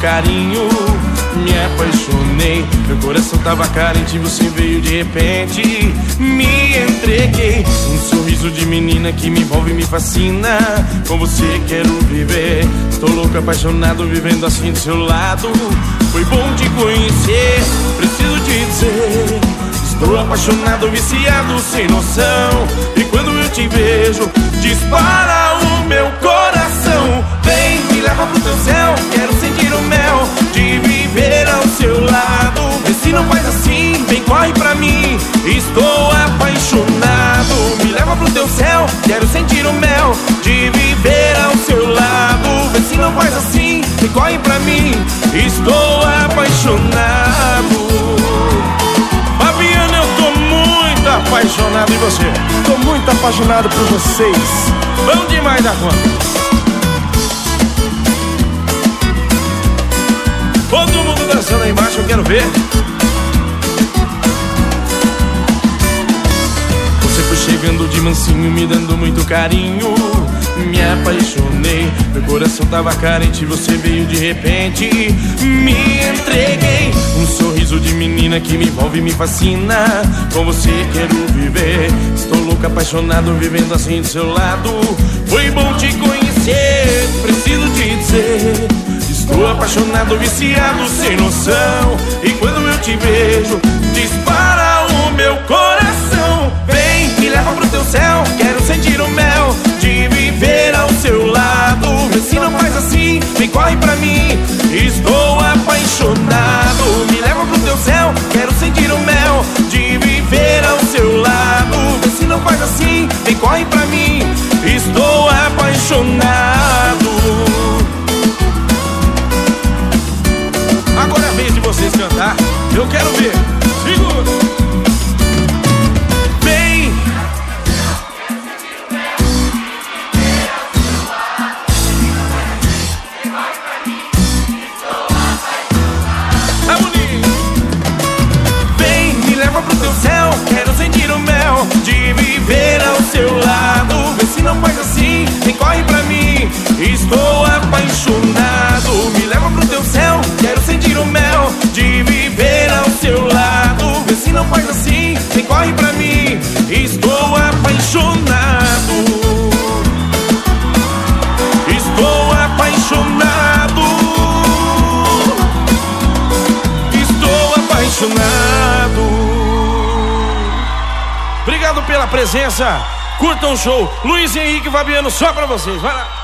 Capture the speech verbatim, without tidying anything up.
carinho. Me apaixonei, meu coração tava carente, você veio de repente. Me entreguei, um sorriso de menina que me envolve e me fascina. Com você quero viver, tô louco, apaixonado, vivendo assim do seu lado. Foi bom te conhecer, preciso te dizer, estou apaixonado, viciado, sem noção. E quando eu te vejo, dispara o meu coração. Vem, me leva pro teu céu, quero sentir o mel de viver ao seu lado. Vê se não faz assim, vem, corre pra mim, estou apaixonado. Me leva pro teu céu, quero sentir o mel de viver ao seu lado. Vê se não faz assim, vem, corre pra mim, estou apaixonado. Fabiano, eu tô muito apaixonado. E você? Tô muito apaixonado por vocês. Bom demais da conta. Todo mundo dançando aí embaixo, eu quero ver. Você foi chegando de mansinho, me dando muito carinho. Me apaixonei, meu coração tava carente, você veio de repente. Me entreguei, um sorriso de menina que me envolve e me fascina. Com você quero viver, estou louco, apaixonado, vivendo assim do seu lado. Foi bom te conhecer, preciso te dizer, estou apaixonado, viciado, sem noção. E quando eu te vejo, dispara o meu coração. Vem, me leva pro teu céu, quero sentir o mel de viver ao seu lado. Vê se não faz assim, vem, corre pra mim, estou apaixonado. Me leva pro teu céu, quero sentir o mel de viver ao seu lado. Vê se não faz assim, vem, corre pra mim, estou apaixonado. Agora é a vez de vocês cantar, eu quero ver. Segura. Vem. Tá bonito. Vem, me leva pro teu céu, quero sentir o mel de viver ao seu lado. Vê se não faz assim, vem, corre pra mim, estou apaixonado. Me leva pro teu céu, quero sentir o mel de viver ao seu lado. Vê se não faz assim, vem, corre pra mim, estou apaixonado. Estou apaixonado. Estou apaixonado. Obrigado pela presença. Curtam o show. Luiz Henrique e Fabiano, só pra vocês. Vai lá.